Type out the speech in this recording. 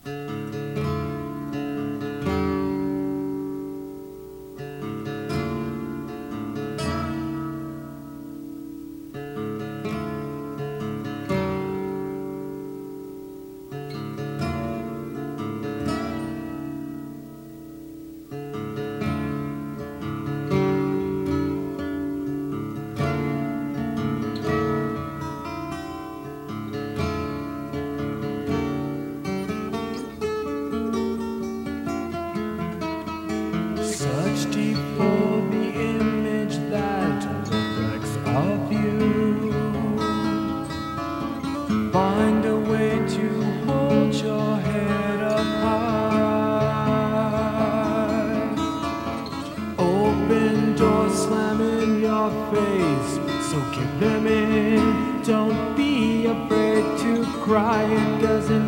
Such deep for the image that reflects of you. Find a way to hold your head up high. Open doors slam in your face, so kick them in. Don't be afraid to cry, it doesn't